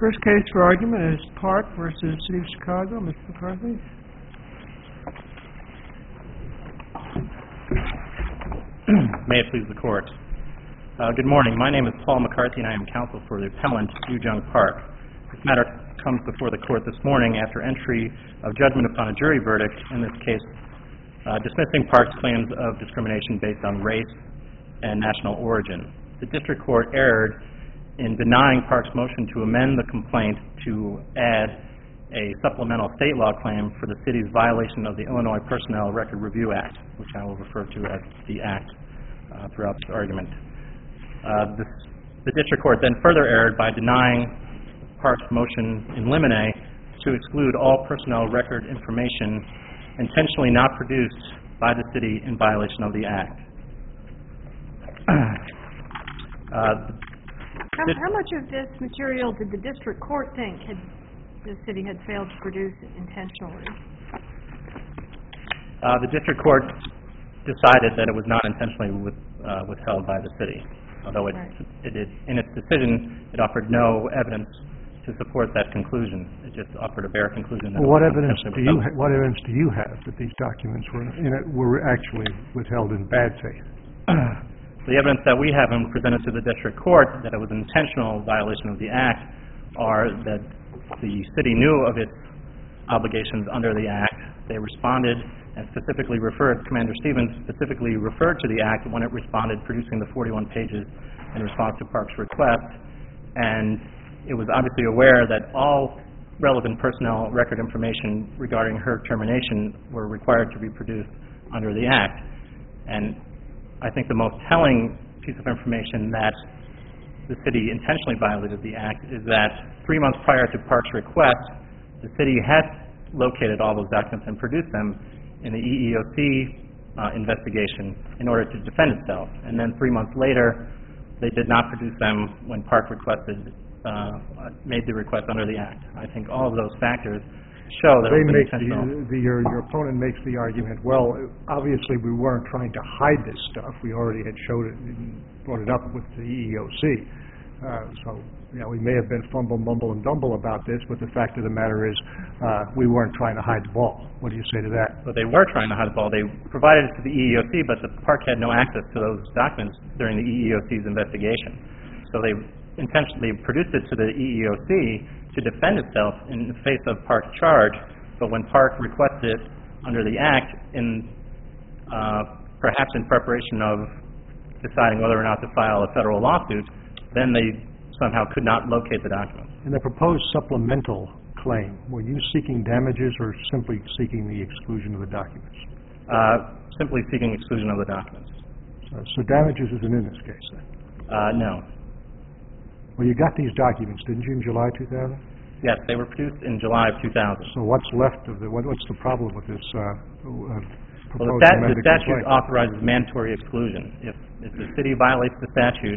First case for argument is Park versus City of Chicago. Mr. McCarthy. May it please the Court. Good morning. My name is Paul McCarthy, and I am counsel for the appellant, Yu-Jung Park. This matter comes before the Court this morning after entry of judgment upon a jury verdict, in this case dismissing Park's claims of discrimination based on race and national origin. The District Court erred in denying Park's motion to amend the complaint to add a supplemental state law claim for the city's violation of the Illinois Personnel Record Review Act, which I will refer to as the Act throughout this argument. The District Court then further erred by denying Park's motion in limine to exclude all personnel record information intentionally not produced by the city in violation of the Act. How much of this material did the District Court think the city had failed to produce intentionally? The District Court decided that it was not intentionally withheld by the city, although it did, in its decision, it offered no evidence to support that conclusion. It just offered a bare conclusion. That what evidence do you have that these documents were actually withheld in bad faith? The evidence that we have presented to the District Court that it was an intentional violation of the Act are that the city knew of its obligations under the Act. They responded and specifically referred, Commander Stevens specifically referred to the Act when it responded, producing the 41 pages in response to Park's request, and it was obviously aware that all relevant personnel record information regarding her termination were required to be produced under the Act. And I think the most telling piece of information that the city intentionally violated the Act is that 3 months prior to Park's request, the city had located all those documents and produced them in the EEOC investigation in order to defend itself. And then 3 months later, they did not produce them when Park made the request under the Act. I think all of those factors show that it was intentional. Your opponent makes the argument, well, obviously we weren't trying to hide this stuff. We already had showed it and brought it up with the EEOC. So, we may have been fumble, mumble, and dumble about this, but the fact of the matter is we weren't trying to hide the ball. What do you say to that? Well, they were trying to hide the ball. They provided it to the EEOC, but the Park had no access to those documents during the EEOC's investigation. So they intentionally produced it to the EEOC to defend itself in the face of Park's charge, but when Park requested it under the Act, perhaps in preparation of deciding whether or not to file a federal lawsuit, then they somehow could not locate the documents. In the proposed supplemental claim, were you seeking damages or simply seeking the exclusion of the documents? Simply seeking exclusion of the documents. So damages isn't in this case, then? No. Well, you got these documents, didn't you, in July 2000? Yes, they were produced in July of 2000. So what's left of what's the problem with this proposed the statute authorizes mandatory exclusion. If the city violates the statute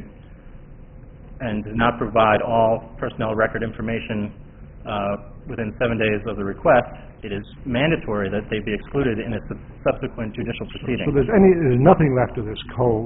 and does not provide all personnel record information within 7 days of the request, it is mandatory that they be excluded in a subsequent judicial proceeding. So there's nothing left of this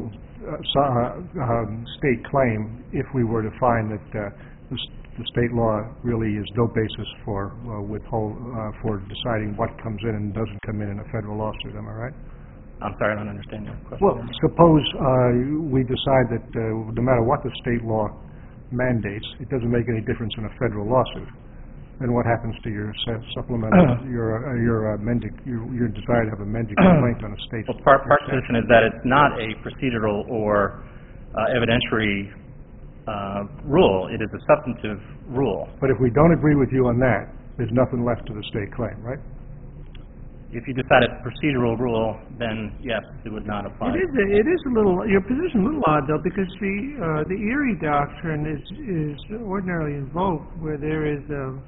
state claim if we were to find that the state law really is no basis for deciding what comes in and doesn't come in a federal lawsuit. Am I right? I'm sorry, I don't understand your question. Well, suppose we decide that no matter what the state law mandates, it doesn't make any difference in a federal lawsuit. Then what happens to your supplemental, your desire to have amended complaint on a state? Well, Park's position is that it's not a procedural or evidentiary rule. It is a substantive rule. But if we don't agree with you on that, there's nothing left to the state claim, right? If you decide it's a procedural rule, then yes, it would not apply. It is a little, your position a little odd though, because the Erie doctrine is ordinarily invoked where there is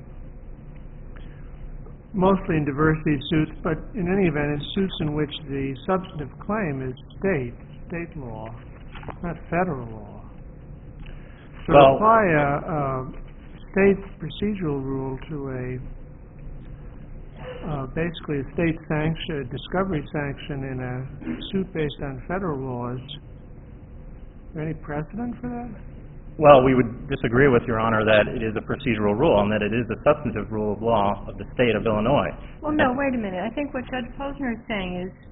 mostly in diversity suits, but in any event, in suits in which the substantive claim is state law, not federal law. So to apply a state procedural rule to basically a state sanction, discovery sanction in a suit based on federal laws, is there any precedent for that? Well, we would disagree with Your Honor that it is a procedural rule and that it is a substantive rule of law of the state of Illinois. Well, no, wait a minute. I think what Judge Posner is saying is,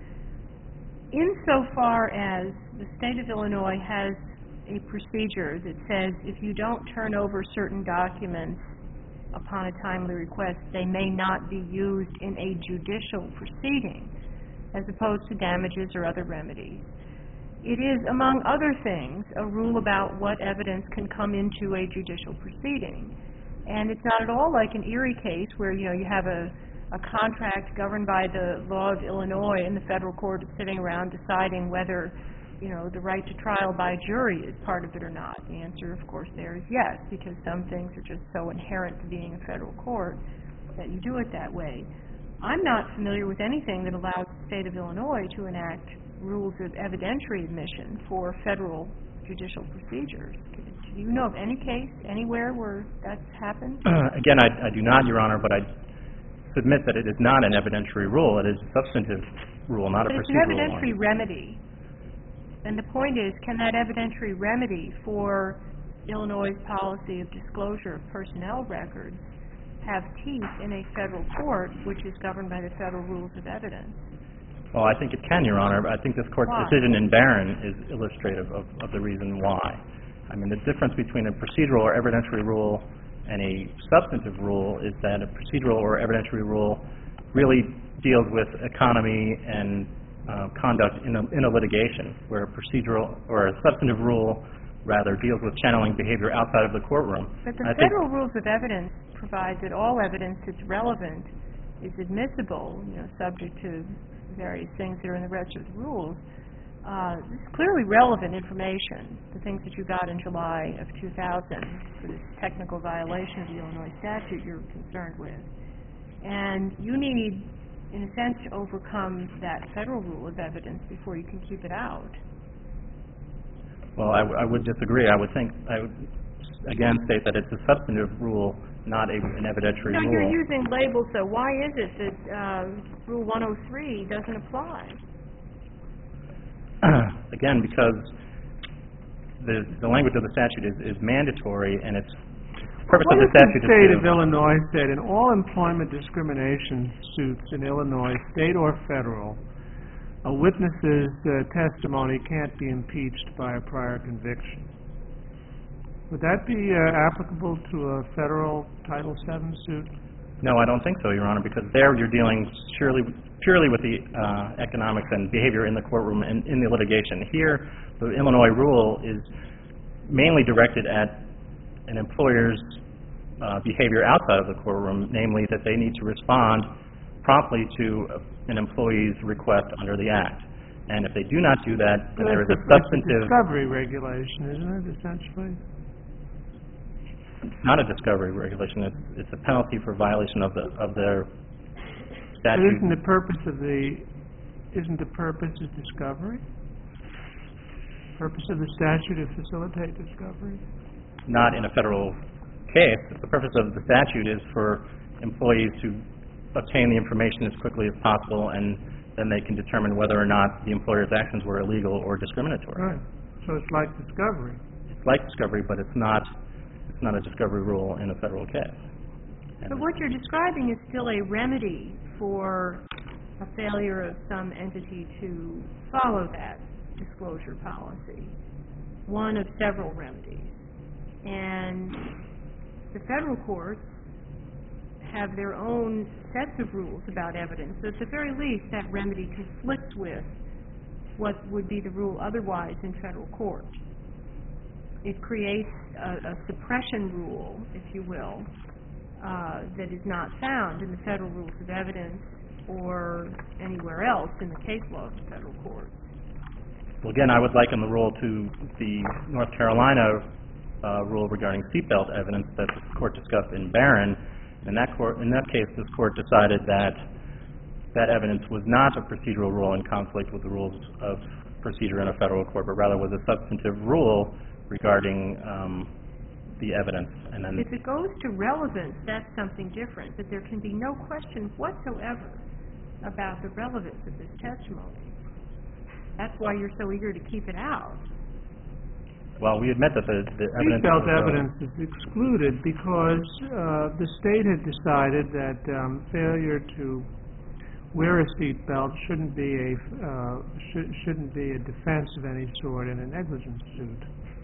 insofar as the state of Illinois has a procedure that says if you don't turn over certain documents upon a timely request, they may not be used in a judicial proceeding, as opposed to damages or other remedies. It is, among other things, a rule about what evidence can come into a judicial proceeding. And it's not at all like an Erie case where, you have a contract governed by the law of Illinois and the federal court is sitting around deciding whether, the right to trial by jury is part of it or not. The answer, of course, there is yes, because some things are just so inherent to being a federal court that you do it that way. I'm not familiar with anything that allows the state of Illinois to enact rules of evidentiary admission for federal judicial procedures. Do you know of any case anywhere where that's happened? Again, I do not, Your Honor, but I submit that it is not an evidentiary rule. It is a substantive rule, not a procedural one. But it's an evidentiary remedy. And the point is, can that evidentiary remedy for Illinois' policy of disclosure of personnel records have teeth in a federal court which is governed by the federal rules of evidence? Well, I think it can, Your Honor. I think this Court's decision in Barron is illustrative of the reason why. I mean, the difference between a procedural or evidentiary rule and a substantive rule is that a procedural or evidentiary rule really deals with economy and conduct in a litigation, where a procedural or a substantive rule rather deals with channeling behavior outside of the courtroom. But the federal rules of evidence provide that all evidence that's relevant is admissible, subject to various things that are in the rest of the rules. This is clearly relevant information, the things that you got in July of 2000 for this technical violation of the Illinois statute you're concerned with. And you need, in a sense, to overcome that federal rule of evidence before you can keep it out. Well, I would disagree. I would again state that it's a substantive rule, not an evidentiary rule. No, you're using labels, so why is it that Rule 103 doesn't apply? Again, because the language of the statute is mandatory, and its purpose of the statute is to... What if the state of Illinois said in all employment discrimination suits in Illinois, state or federal, a witness's testimony can't be impeached by a prior conviction? Would that be applicable to a federal Title VII suit? No, I don't think so, Your Honor, because there you're dealing purely with the economics and behavior in the courtroom and in the litigation. Here, the Illinois rule is mainly directed at an employer's behavior outside of the courtroom, namely that they need to respond promptly to an employee's request under the Act. And if they do not do that, then there is a substantive... It's a discovery regulation, isn't it, essentially? It's not a discovery regulation. It's a penalty for violation of their statute. But isn't the purpose of discovery? Purpose of the statute to facilitate discovery? Not in a federal case. The purpose of the statute is for employees to obtain the information as quickly as possible, and then they can determine whether or not the employer's actions were illegal or discriminatory. Right. So it's like discovery. It's like discovery, but it's not a discovery rule in a federal case. But what you're describing is still a remedy for a failure of some entity to follow that disclosure policy, one of several remedies. And the federal courts have their own sets of rules about evidence, so at the very least that remedy conflicts with what would be the rule otherwise in federal court. It creates a suppression rule, if you will, that is not found in the federal rules of evidence or anywhere else in the case law of the federal courts. Well, again, I would liken the rule to the North Carolina rule regarding seatbelt evidence that the court discussed in Barron. In that case, this court decided that that evidence was not a procedural rule in conflict with the rules of procedure in a federal court, but rather was a substantive rule regarding the evidence. And then, if it goes to relevance, that's something different, but there can be no question whatsoever about the relevance of this testimony. That's why you're so eager to keep it out. Well, we admit that the evidence... Seatbelt evidence is excluded because the state had decided that failure to wear a seatbelt shouldn't be a defense of any sort in a negligence suit.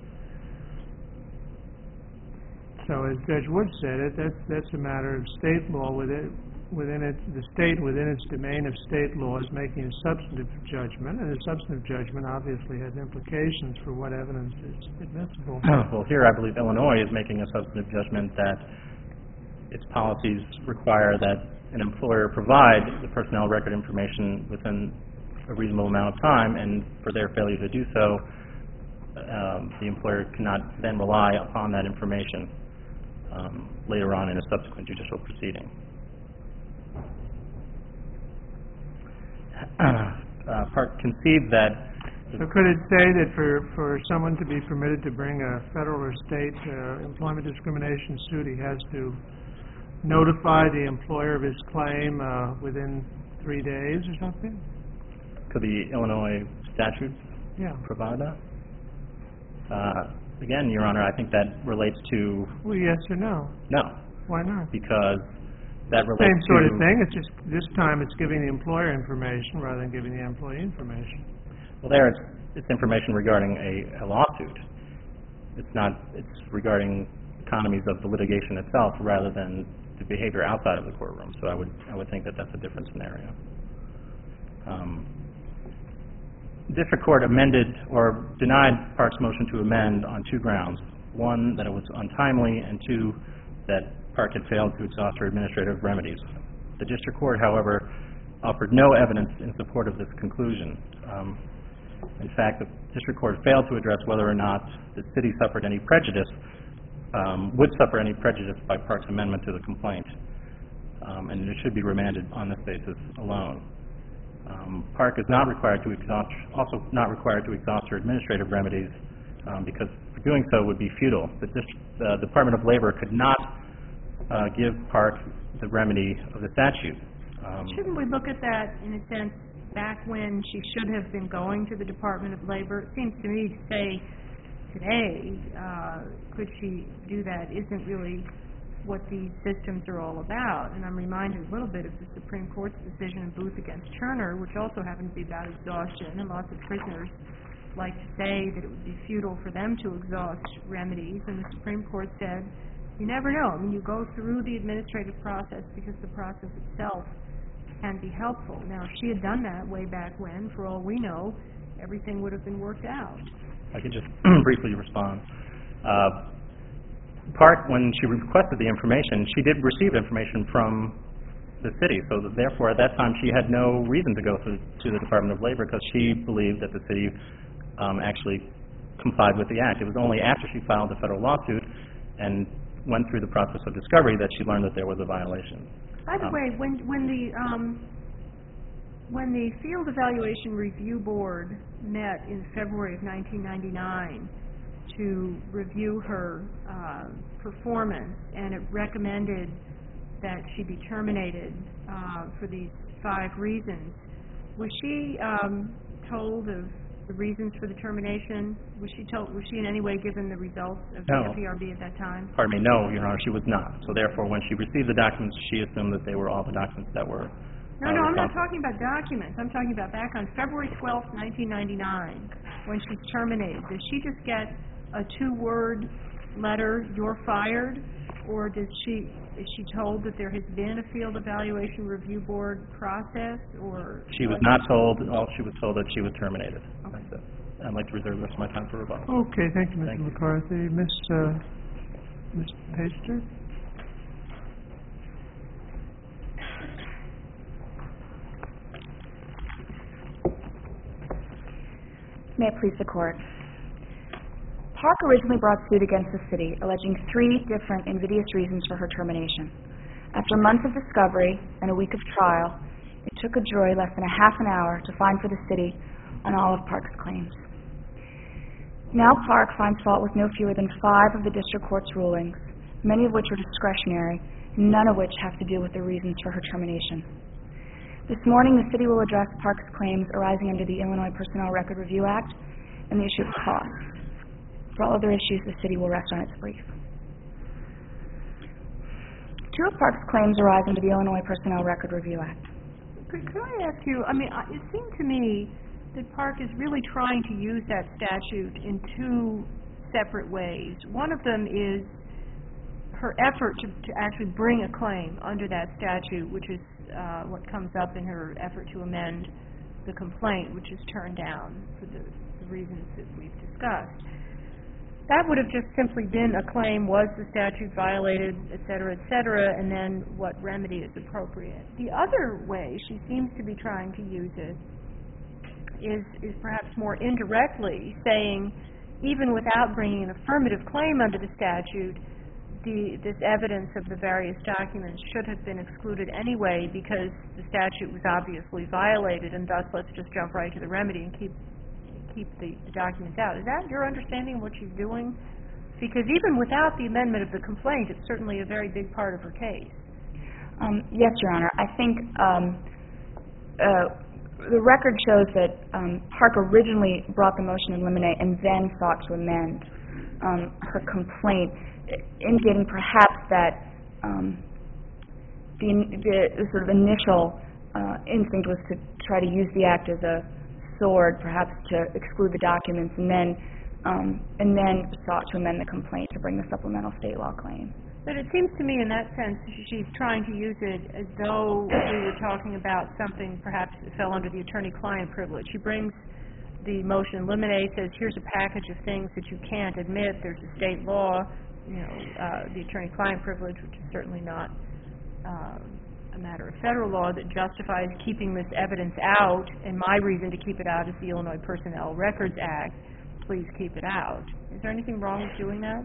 So, as Judge Wood said, that's a matter of state law the state within its domain of state law is making a substantive judgment, and a substantive judgment obviously has implications for what evidence is admissible. Well, here I believe Illinois is making a substantive judgment that its policies require that an employer provide the personnel record information within a reasonable amount of time, and for their failure to do so, the employer cannot then rely upon that information later on in a subsequent judicial proceeding. Park conceived that... So could it say that for someone to be permitted to bring a federal or state employment discrimination suit, he has to notify the employer of his claim within 3 days or something? Could the Illinois statute provide that? Again, Your Honor, I think that relates to... Well, yes or no? No. Why not? Because that relates Same to... sort of thing. It's just this time it's giving the employer information rather than giving the employee information. Well, there it's information regarding a lawsuit. It's regarding economies of the litigation itself rather than the behavior outside of the courtroom. So I would think that that's a different scenario. District Court amended or denied Park's motion to amend on 2 grounds. 1, that it was untimely, and 2, that Park had failed to exhaust her administrative remedies. The District Court, however, offered no evidence in support of this conclusion. In fact, the District Court failed to address whether or not the city suffered any prejudice, would suffer any prejudice by Park's amendment to the complaint, and it should be remanded on this basis alone. Park is not required to exhaust her administrative remedies because doing so would be futile. The Department of Labor could not give Park the remedy of the statute. Shouldn't we look at that, in a sense, back when she should have been going to the Department of Labor? It seems to me to say today, could she do that, isn't really what these systems are all about. And I'm reminded a little bit of the Supreme Court's decision in Booth against Turner, which also happened to be about exhaustion, and lots of prisoners like to say that it would be futile for them to exhaust remedies, and the Supreme Court said, you never know. I mean, you go through the administrative process because the process itself can be helpful. Now, if she had done that way back when, for all we know, everything would have been worked out. I could just briefly respond. Park, when she requested the information, she did receive information from the city, so that therefore at that time she had no reason to go to the Department of Labor because she believed that the city actually complied with the act. It was only after she filed the federal lawsuit and went through the process of discovery that she learned that there was a violation. By the way, when the Field Evaluation Review Board met in February of 1999 to review her performance, and it recommended that she be terminated for these 5 reasons, was she told of the reasons for the termination? Was she in any way given the results of the FERB at that time? Pardon me, no, Your Honor, she was not. So therefore, when she received the documents, she assumed that they were all the documents that were... No, I'm not talking about documents. I'm talking about back on February 12th, 1999, when she's terminated. Does she just get a 2-word letter, you're fired, or is she told that there has been a Field Evaluation Review Board process, or... She was not told. She was told that she was terminated. Okay. That's it. I'd like to reserve the rest of my time for rebuttal. Okay, thank you, Mr. McCarthy. Ms. Paster? May it please the Court. Park originally brought suit against the city, alleging 3 different invidious reasons for her termination. After months of discovery and a week of trial, it took a jury less than a half an hour to find for the city on all of Park's claims. Now Park finds fault with no fewer than 5 of the district court's rulings, many of which are discretionary, none of which have to do with the reasons for her termination. This morning, the city will address Park's claims arising under the Illinois Personnel Record Review Act and the issue of costs. For all other issues, the city will rest on its brief. Two of Park's claims arise under the Illinois Personnel Record Review Act. Could I ask you, it seemed to me that Park is really trying to use that statute in two separate ways. One of them is her effort to actually bring a claim under that statute, which is what comes up in her effort to amend the complaint, which is turned down for the reasons that we've discussed. That would have just simply been a claim, was the statute violated, et cetera, and then what remedy is appropriate. The other way she seems to be trying to use it is perhaps more indirectly saying, even without bringing an affirmative claim under the statute, this evidence of the various documents should have been excluded anyway because the statute was obviously violated, and thus let's just jump right to the remedy and keep the documents out. Is that your understanding of what she's doing? Because even without the amendment of the complaint, it's certainly a very big part of her case. Yes, Your Honor. I think the record shows that Park originally brought the motion in limine and then sought to amend her complaint, indicating perhaps that the sort of initial instinct was to try to use the act as a sword, perhaps to exclude the documents, and then sought to amend the complaint to bring the supplemental state law claim. But it seems to me in that sense she's trying to use it as though we were talking about something perhaps that fell under the attorney-client privilege. She brings the motion in limine, says here's a package of things that you can't admit, there's a state law, the attorney-client privilege, which is certainly not a matter of federal law, that justifies keeping this evidence out, and my reason to keep it out is the Illinois Personnel Records Act. Please keep it out. Is there anything wrong with doing that?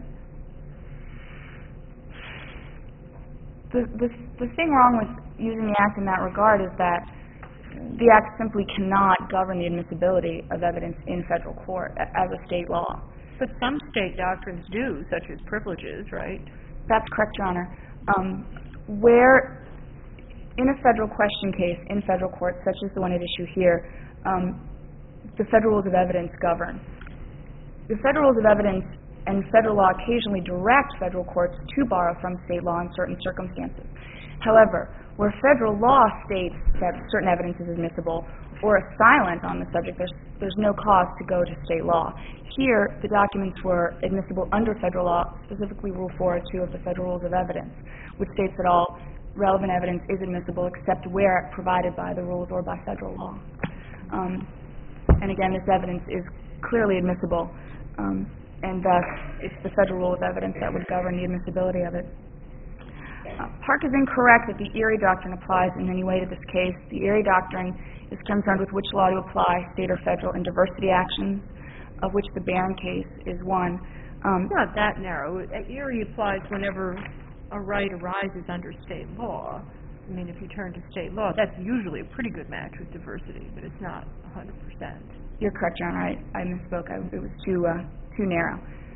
The thing wrong with using the Act in that regard is that the Act simply cannot govern the admissibility of evidence in federal court as a state law. But some state doctrines do, such as privileges, right? That's correct, Your Honor. Where in a federal question case in federal court, such as the one at issue here, the federal rules of evidence govern. The federal rules of evidence and federal law occasionally direct federal courts to borrow from state law in certain circumstances. However, where federal law states that certain evidence is admissible or is silent on the subject, there's no cause to go to state law. Here, the documents were admissible under federal law, specifically Rule 402 of the Federal Rules of Evidence, which states that all relevant evidence is admissible except where provided by the rules or by federal law. And again, this evidence is clearly admissible, and thus it's the Federal Rule of Evidence that would govern the admissibility of it. Park is incorrect that the Erie Doctrine applies in any way to this case. The Erie Doctrine is concerned with which law to apply, state or federal, in diversity actions, of which the Barron case is one. It's not that narrow. Erie applies whenever a right arises under state law. I mean, if you turn to state law, that's usually a pretty good match with diversity, but it's not 100%. You're correct, Your Honor. I misspoke. It was too narrow.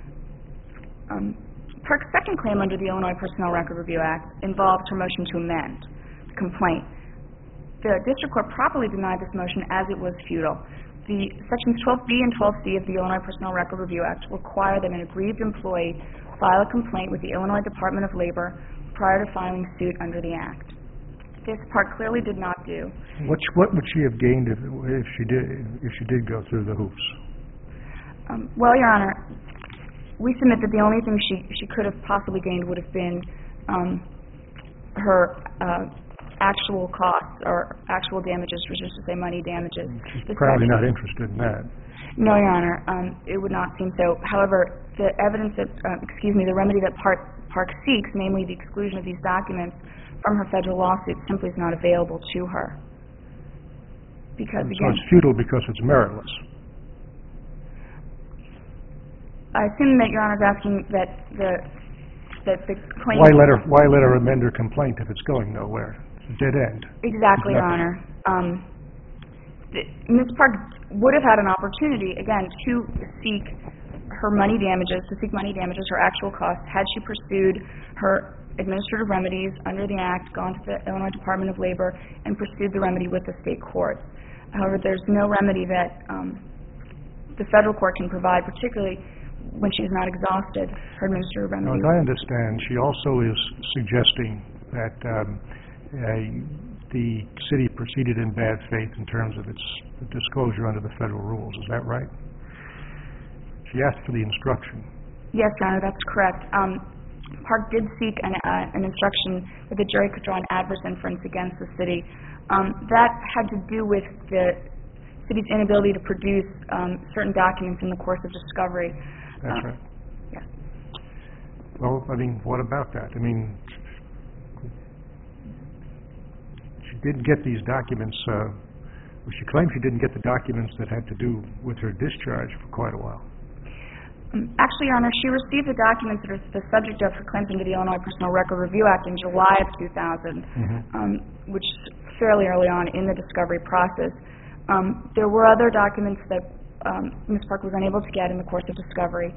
Park's second claim under the Illinois Personnel Record Review Act involved her motion to amend the complaint. The district court properly denied this motion as it was futile. The Sections 12B and 12C of the Illinois Personnel Record Review Act require that an aggrieved employee file a complaint with the Illinois Department of Labor prior to filing suit under the Act. This Park clearly did not do. What would she have gained if she did go through the hoops? Well, Your Honor, we submit that the only thing she could have possibly gained would have been her actual costs or actual damages, which is to say money damages. She's probably not interested in that. No, Your Honor, it would not seem so. However, the evidence that, the remedy that Park seeks, namely the exclusion of these documents from her federal lawsuit, simply is not available to her. Because, so again, it's futile because it's meritless. I assume that Your Honor is asking that the claim... Why let her amend her complaint if it's going nowhere? It's a dead end. Exactly, Your Honor. Ms. Park would have had an opportunity, again, to seek her money damages, her actual costs, had she pursued her administrative remedies under the Act, gone to the Illinois Department of Labor, and pursued the remedy with the state courts. However, there's no remedy that the federal court can provide, particularly when she's not exhausted her administrative Now, remedies. as I understand, she also is suggesting that the city proceeded in bad faith in terms of its disclosure under the federal rules. Is that right? She asked for the instruction. Yes, Your Honor, that's correct. Park did seek an instruction that the jury could draw an adverse inference against the city. That had to do with the city's inability to produce certain documents in the course of discovery. That's right. Yes. Well, I mean, what about that? I mean, she didn't get these documents. She claimed she didn't get the documents that had to do with her discharge for quite a while. Actually, Your Honor, she received the documents that are the subject of her claims under the Illinois Personal Record Review Act in July of 2000, which is fairly early on in the discovery process. There were other documents that Ms. Park was unable to get in the course of discovery.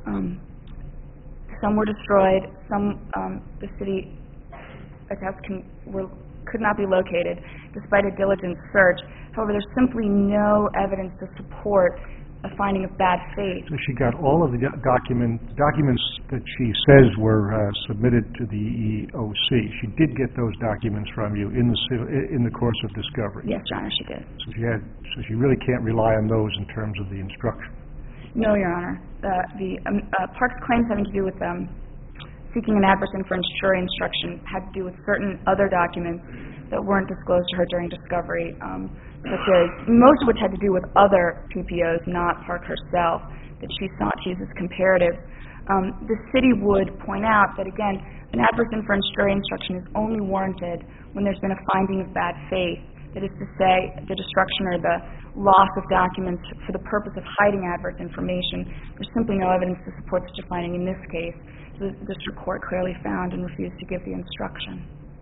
Some were destroyed. Some the city attests could not be located despite a diligent search. However, there's simply no evidence to support a finding of bad faith. So she got all of the documents that she says were submitted to the EEOC. She did get those documents from you in the course of discovery. Yes, Your Honor, she did. So she really can't rely on those in terms of the instruction. No, Your Honor. The Park's claims having to do with seeking an adverse inference jury instruction had to do with certain other documents that weren't disclosed to her during discovery, such as most of which had to do with other PPOs, not Park herself, that she sought to use as comparative. The city would point out that, again, an adverse inference jury instruction is only warranted when there's been a finding of bad faith, that is to say, the destruction or the loss of documents for the purpose of hiding adverse information. There's simply no evidence to support such a finding in this case. The district court clearly found and refused to give the instruction.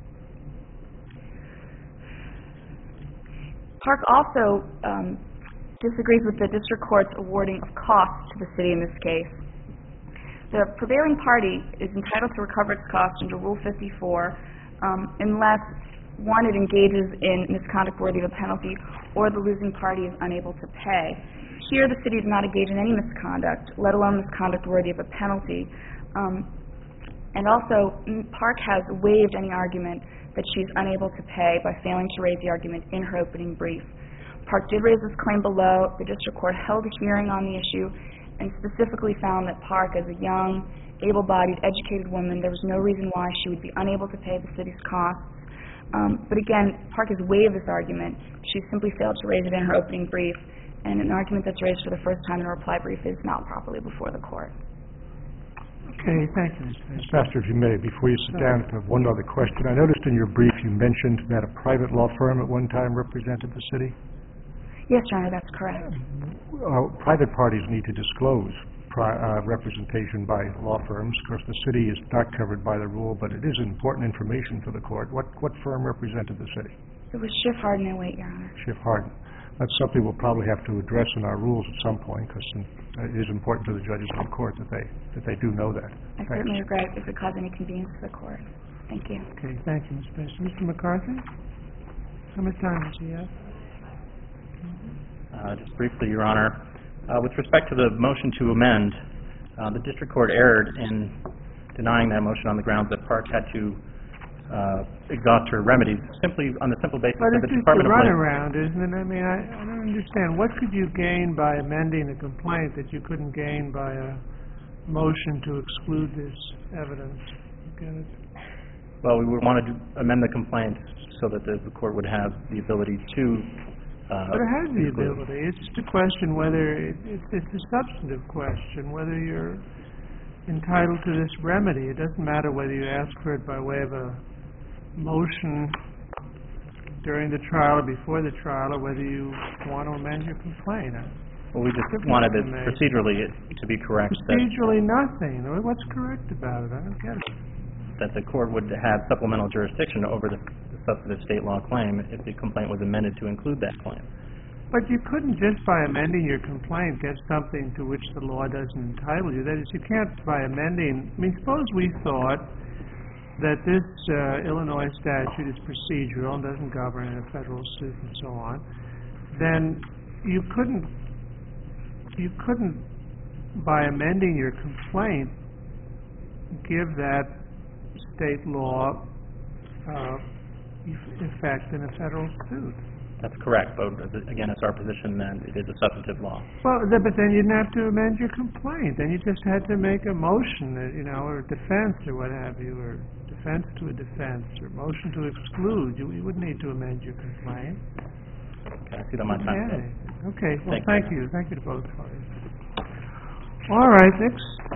Park also disagrees with the district court's awarding of costs to the city in this case. The prevailing party is entitled to recover its costs under Rule 54 unless, one, it engages in misconduct worthy of a penalty, or the losing party is unable to pay. Here, the city did not engage in any misconduct, let alone misconduct worthy of a penalty. And also, Park has waived any argument that she's unable to pay by failing to raise the argument in her opening brief. Park did raise this claim below. The district court held a hearing on the issue and specifically found that Park, as a young, able-bodied, educated woman, there was no reason why she would be unable to pay the city's costs. But again, Park has waived this argument. She simply failed to raise it in her opening brief, and an argument that's raised for the first time in a reply brief is not properly before the court. Okay, thank you, Ms. Pastor, if you may, before you sit down, I have one other question. I noticed in your brief you mentioned that a private law firm at one time represented the city. Yes, Your Honor, that's correct. Private parties need to disclose representation by law firms. Of course, the city is not covered by the rule, but it is important information for the court. What firm represented the city? It was Schiff, Hardin & Waite, Your Honor. Schiff Hardin. That's something we'll probably have to address in our rules at some point, because it is important to the judges of the court that they do know that. I certainly regret if it caused any convenience to the court. Thank you. Okay, thank you, Ms. Pastor. Mr. McCarthy? How much time does he have? Just briefly, Your Honor. With respect to the motion to amend, the district court erred in denying that motion on the grounds that Park had to exhaust her remedies simply on the simple basis that the Department of But it's just a Labor... runaround, isn't it? I mean, I don't understand. What could you gain by amending a complaint that you couldn't gain by a motion to exclude this evidence? Well, we would want to amend the complaint so that the court would have the ability to but it has the ability. It's just a question whether it's a substantive question, whether you're entitled to this remedy. It doesn't matter whether you ask for it by way of a motion during the trial or before the trial, or whether you want to amend your complaint. Well, we just wanted it procedurally to be correct. Procedurally nothing. What's correct about it? I don't get it. That the court would have supplemental jurisdiction over the substantive state law claim if the complaint was amended to include that claim. But you couldn't just by amending your complaint get something to which the law doesn't entitle you. That is, you can't by amending... I mean, suppose we thought that this Illinois statute is procedural and doesn't govern in a federal suit and so on, then you couldn't by amending your complaint, give that state law effect in a federal suit. That's correct, but again, it's our position that it is a substantive law. Well, but then you didn't have to amend your complaint. Then you just had to make a motion, or defense or what have you, or defense to a defense, or motion to exclude. You wouldn't need to amend your complaint. Okay, I see that my time is up. Okay, well, Thank thank you. Thank you to both parties. All right, next